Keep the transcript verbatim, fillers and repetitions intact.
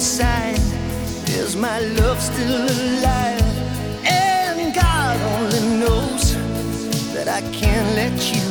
inside? Is my love still alive? And God only knows that I can't let you